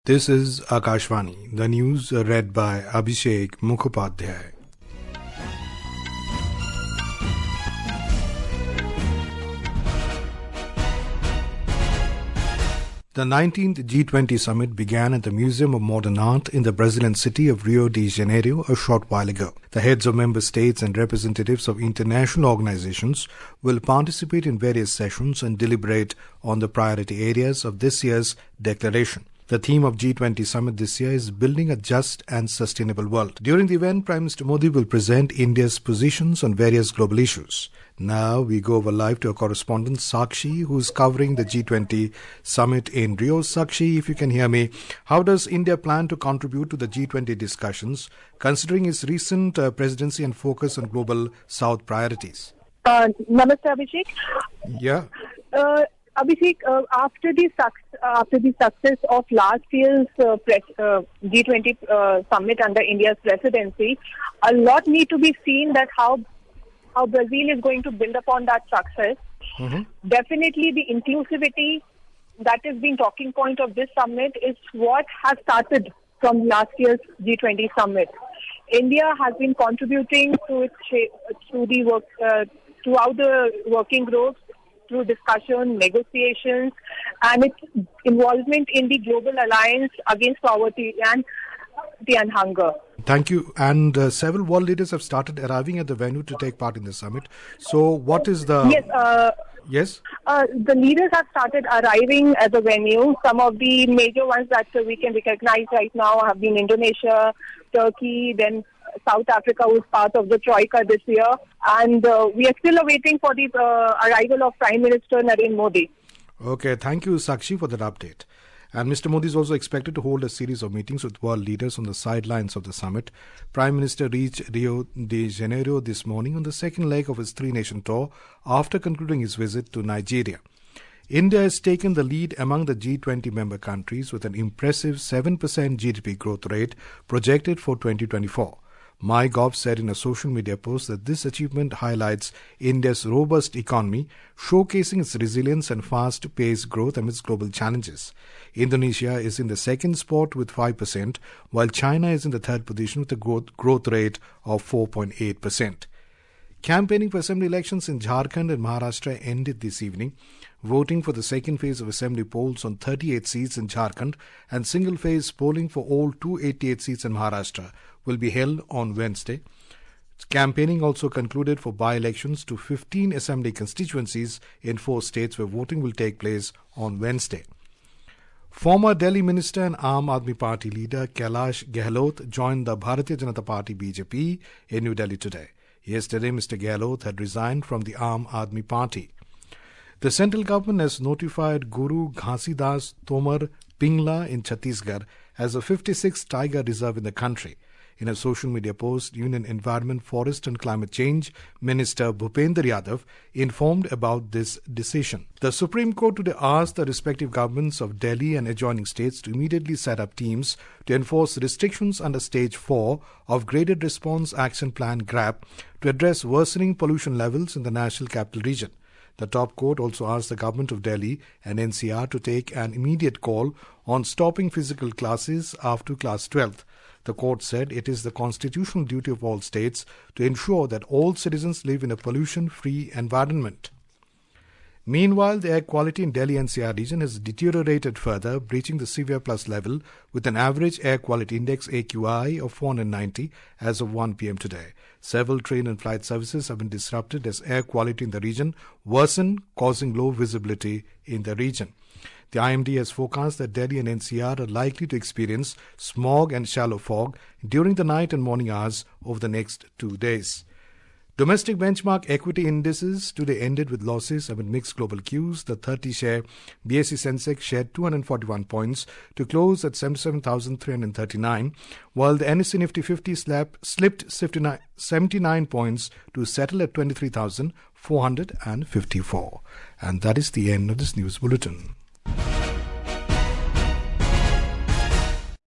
This is Akashvani, the news read by Abhishek Mukhopadhyay. The 19th G20 summit began at the Museum of Modern Art in the Brazilian city of Rio de Janeiro a short while ago. The heads of member states and representatives of international organizations will participate in various sessions and deliberate on the priority areas of this year's declaration. The theme of G20 summit this year is Building a Just and Sustainable World. During the event, Prime Minister Modi will present India's positions on various global issues. Now we go over live to our correspondent Sakshi, who is covering the G20 summit in Rio. Sakshi, if you can hear me, how does India plan to contribute to the G20 discussions, considering its recent presidency and focus on global South priorities? Namaste, Abhishek. Yeah. Abhishek, after the success of last year's G20 summit under India's presidency, a lot need to be seen that how Brazil is going to build upon that success. Mm-hmm. Definitely, the inclusivity that has been talking point of this summit is what has started from last year's G20 summit. India has been contributing to the work throughout the working groups, through discussion, negotiations, and its involvement in the global alliance against poverty and hunger. Thank you. And several world leaders have started arriving at the venue to take part in the summit. So what is the... Yes? The leaders have started arriving at the venue. Some of the major ones that we can recognize right now have been Indonesia, Turkey, then South Africa, who is part of the Troika this year. And we are still awaiting for the arrival of Prime Minister Narendra Modi. Okay, thank you, Sakshi, for that update. And Mr. Modi is also expected to hold a series of meetings with world leaders on the sidelines of the summit. Prime Minister reached Rio de Janeiro this morning on the second leg of his three-nation tour after concluding his visit to Nigeria. India has taken the lead among the G20 member countries with an impressive 7% GDP growth rate projected for 2024. MyGov said in a social media post that this achievement highlights India's robust economy, showcasing its resilience and fast-paced growth amidst global challenges. Indonesia is in the second spot with 5%, while China is in the third position with a growth rate of 4.8%. Campaigning for assembly elections in Jharkhand and Maharashtra ended this evening. Voting for the second phase of assembly polls on 38 seats in Jharkhand and single-phase polling for all 288 seats in Maharashtra will be held on Wednesday. Campaigning also concluded for by-elections to 15 assembly constituencies in 4 states where voting will take place on Wednesday. Former Delhi Minister and Aam Aadmi Party leader Kailash Gehlot joined the Bharatiya Janata Party BJP in New Delhi today. Yesterday, Mr. Gehlot had resigned from the Aam Aadmi Party. The central government has notified Guru Ghasidas Tomar Pingla in Chhattisgarh as a 56th tiger reserve in the country. In a social media post, Union Environment, Forest and Climate Change Minister Bhupender Yadav informed about this decision. The Supreme Court today asked the respective governments of Delhi and adjoining states to immediately set up teams to enforce restrictions under Stage 4 of Graded Response Action Plan GRAP to address worsening pollution levels in the National Capital Region. The top court also asked the government of Delhi and NCR to take an immediate call on stopping physical classes after class 12th. The court said it is the constitutional duty of all states to ensure that all citizens live in a pollution-free environment. Meanwhile, the air quality in Delhi NCR region has deteriorated further, breaching the severe plus level with an average air quality index AQI of 490 as of 1 p.m. today. Several train and flight services have been disrupted as air quality in the region worsened, causing low visibility in the region. The IMD has forecast that Delhi and NCR are likely to experience smog and shallow fog during the night and morning hours over the next 2 days. Domestic benchmark equity indices today ended with losses amid mixed global cues. The 30-share BSE Sensex shed 241 points to close at 77,339, while the NSE Nifty 50 slipped 79 points to settle at 23,454. And that is the end of this news bulletin.